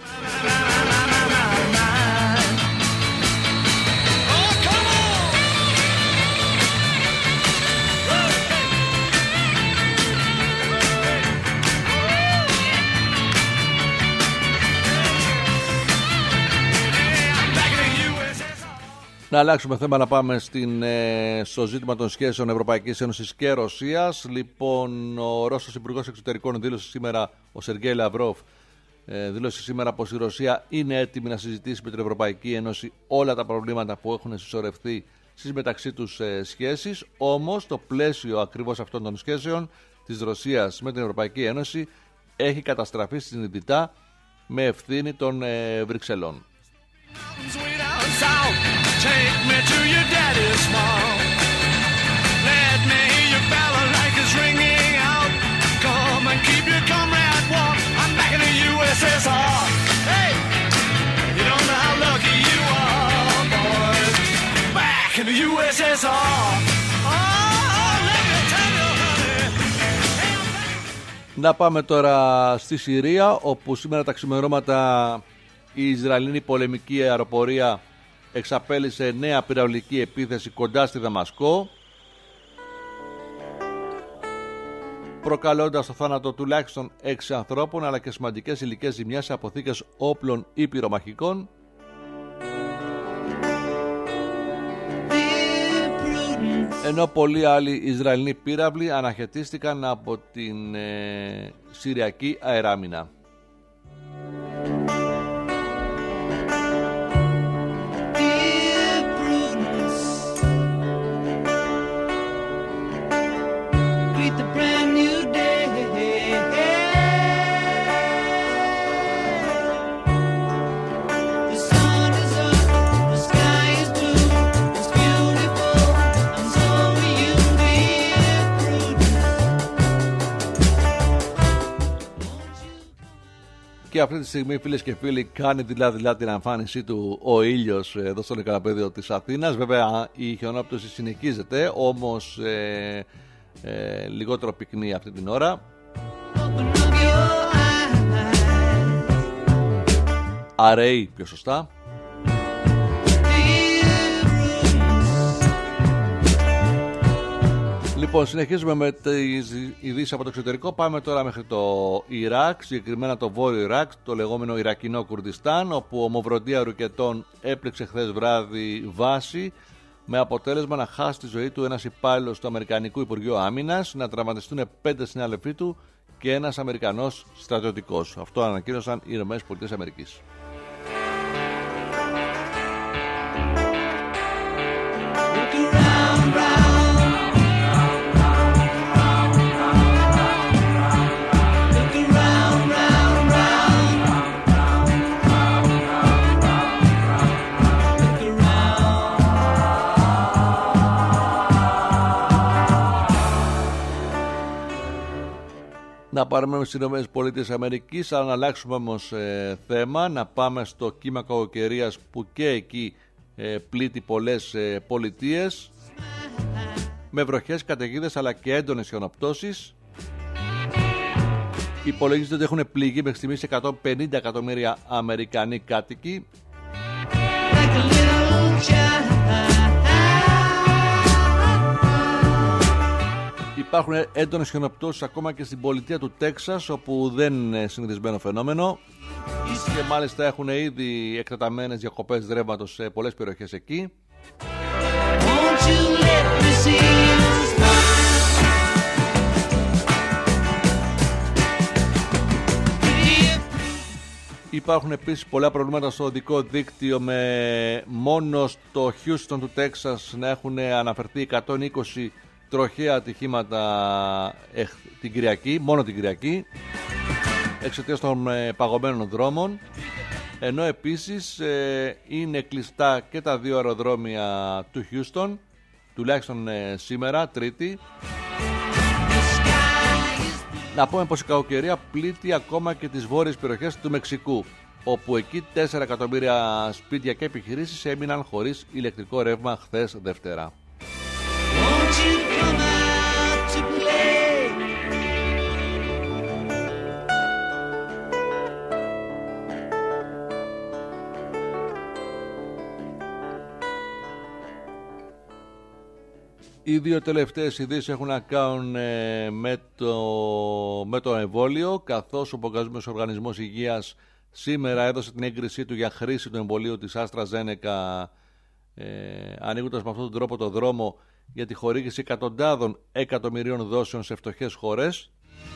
Να αλλάξουμε θέμα, να πάμε στην, ε, στο ζήτημα των σχέσεων Ευρωπαϊκής Ένωσης και Ρωσίας. Λοιπόν, ο Ρώσος Υπουργός Εξωτερικών δήλωσε σήμερα, ο Σεργέη Λαυρόφ, ε, δήλωσε σήμερα πως η Ρωσία είναι έτοιμη να συζητήσει με την Ευρωπαϊκή Ένωση όλα τα προβλήματα που έχουν συσσωρευτεί στις μεταξύ τους ε, σχέσεις. Όμως, το πλαίσιο ακριβώς αυτών των σχέσεων της Ρωσίας με την Ευρωπαϊκή Ένωση έχει καταστραφεί συνειδητά με ευθύνη των ε, Βρυξελών. Take me to your daddy's farm. Let me hear your balalaikas ringing out. Come and keep your comrade warm. I'm back in the U S S R. Hey, you don't know how lucky you are, boys. Back in the U S S R. Oh, let me tell you, honey. Hey, I'm back. Να πάμε τώρα στη Συρία, όπου σήμερα τα ξημερώματα η Ισραηλινή πολεμική αεροπορία εξαπέλυσε νέα πυραυλική επίθεση κοντά στη Δαμασκό, προκαλώντας το θάνατο τουλάχιστον έξι ανθρώπων αλλά και σημαντικές υλικές ζημιές σε αποθήκες όπλων ή πυρομαχικών. Ενώ πολλοί άλλοι Ισραηλινοί πύραυλοι αναχαιτίστηκαν από την ε, Συριακή αεράμινα. Και αυτή τη στιγμή, φίλες και φίλοι, κάνει δειλά-δειλά την εμφάνισή του ο ήλιος εδώ στο νεκραπέδιο της Αθήνας. Βέβαια η χιονόπτωση συνεχίζεται, όμως ε, ε, λιγότερο πυκνή αυτή την ώρα. Αραιή πιο σωστά. Λοιπόν, συνεχίζουμε με τις ειδήσεις από το εξωτερικό. Πάμε τώρα μέχρι το Ιράκ, συγκεκριμένα το βόρειο Ιράκ, το λεγόμενο Ιρακινό Κουρδιστάν, όπου ομοβροντία ρουκετών έπληξε χθες βράδυ βάση, με αποτέλεσμα να χάσει τη ζωή του ένας υπάλληλος του Αμερικανικού Υπουργείου Άμυνας, να τραυματιστούν πέντε συνάδελφοί του και ένας Αμερικανός στρατιωτικός. Αυτό ανακοίνωσαν οι Ηνωμένες Πολιτείες Αμερικής. Να πάρουμε στις Ηνωμένες Πολιτείες Αμερικής, αλλά να αλλάξουμε όμως ε, θέμα, να πάμε στο κύμα κακοκαιρίας που και εκεί ε, πλήττει πολλές ε, πολιτείες, με βροχές, καταιγίδες αλλά και έντονες χιονοπτώσεις. Υπολογίζεται ότι έχουν πληγεί μέχρι στιγμής εκατόν πενήντα εκατομμύρια Αμερικανοί κάτοικοι. Υπάρχουν έντονες χιονοπτώσεις ακόμα και στην πολιτεία του Τέξας, όπου δεν είναι συνηθισμένο φαινόμενο, και μάλιστα έχουν ήδη εκτεταμένες διακοπές ρεύματος σε πολλές περιοχές εκεί. Υπάρχουν επίσης πολλά προβλήματα στο οδικό δίκτυο, με μόνο στο Houston του Τέξας να έχουν αναφερθεί εκατόν είκοσι τροχαία ατυχήματα την Κυριακή, μόνο την Κυριακή, εξαιτίας των παγωμένων δρόμων, ενώ επίσης ε, είναι κλειστά και τα δύο αεροδρόμια του Houston, τουλάχιστον ε, σήμερα, Τρίτη. Να πούμε πως η κακοκαιρία πλήττει ακόμα και τις βόρειες περιοχές του Μεξικού, όπου εκεί τέσσερα εκατομμύρια σπίτια και επιχειρήσεις έμειναν χωρίς ηλεκτρικό ρεύμα χθες Δευτέρα. Οι δύο τελευταίες ειδήσεις έχουν να κάνουν ε, με, το, με το εμβόλιο, καθώς ο Παγκόσμιος Οργανισμός Υγείας σήμερα έδωσε την έγκρισή του για χρήση του εμβολίου της AstraZeneca, ε, ανοίγοντας με αυτόν τον τρόπο το δρόμο για τη χορήγηση εκατοντάδων εκατομμυρίων δόσεων σε φτωχές χώρες.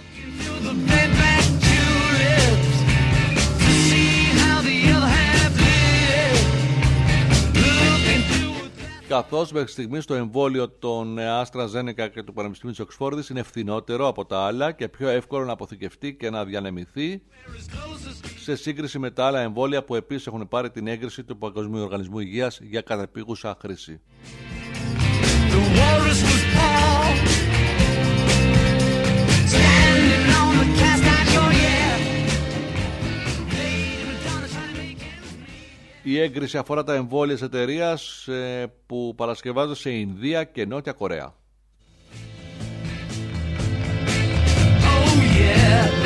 Καθώς μέχρι στιγμής το εμβόλιο των AstraZeneca και του Πανεπιστημίου της Οξφόρδης είναι φθηνότερο από τα άλλα και πιο εύκολο να αποθηκευτεί και να διανεμηθεί, σε σύγκριση με τα άλλα εμβόλια που επίσης έχουν πάρει την έγκριση του Παγκοσμίου Οργανισμού Υγείας για κατεπίγουσα χρήση. Η έγκριση αφορά τα εμβόλια της εταιρείας ε, που παρασκευάζονται σε Ινδία και Νότια Κορέα. Oh, yeah.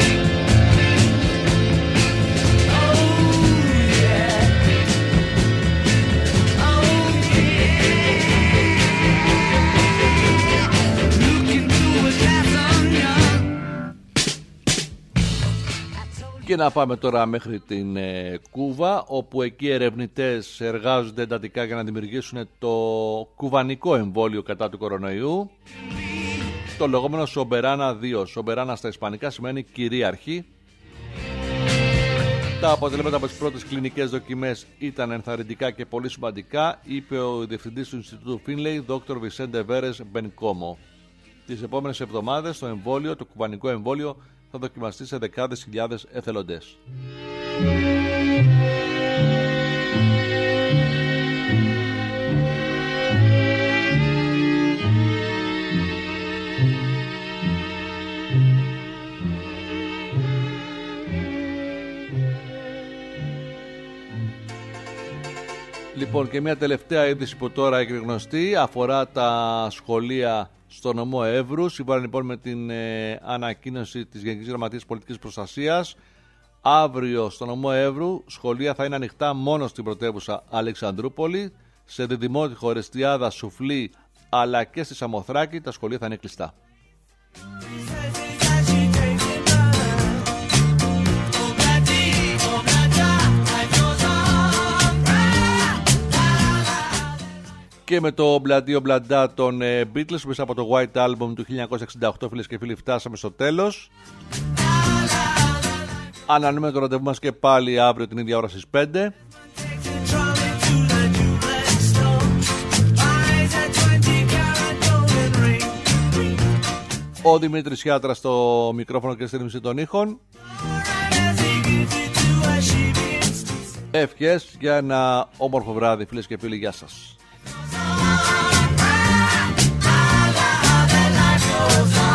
Και να πάμε τώρα μέχρι την ε, Κούβα, όπου εκεί οι ερευνητές εργάζονται εντατικά για να δημιουργήσουν το κουβανικό εμβόλιο κατά του κορονοϊού, το λεγόμενο Σομπεράνα δύο. Σομπεράνα στα ισπανικά σημαίνει κυρίαρχη. Τα αποτελέσματα από τις πρώτες κλινικές δοκιμές ήταν ενθαρρυντικά και πολύ σημαντικά, είπε ο διευθυντής του Ινστιτούτου Φίνλεϊ, Δόκτωρ Βισέντε Βέρες Μπενκόμο. Τις επόμενες εβδομάδες το εμβόλιο, το κουβανικό εμβόλιο, θα δοκιμαστεί σε δεκάδες χιλιάδες εθελοντές. Λοιπόν, και μια τελευταία είδηση που τώρα έχει γνωστή αφορά τα σχολεία στο νομό Εύρου. Σύμφωνα λοιπόν με την ε, ανακοίνωση της Γενικής Γραμματείας Πολιτικής Προστασίας, αύριο στο νομό Εύρου σχολεία θα είναι ανοιχτά μόνο στην πρωτεύουσα Αλεξανδρούπολη. Σε Διδημότυχο, Ορεστιάδα, Σουφλή αλλά και στη Σαμοθράκη τα σχολεία θα είναι κλειστά. Και με το Μπλαντίο Μπλαντά των ε, Beatles μέσα από το White Album του χίλια εννιακόσια εξήντα οκτώ, φίλες και φίλοι, φτάσαμε στο τέλος. Ανανούμε το ραντεβού μας και πάλι αύριο την ίδια ώρα στις πέντε. Ο Δημήτρης Χιάτρας στο μικρόφωνο και στη ρύθμιση των ήχων. Ευχές για ένα όμορφο βράδυ, φίλες και φίλοι, γεια σας.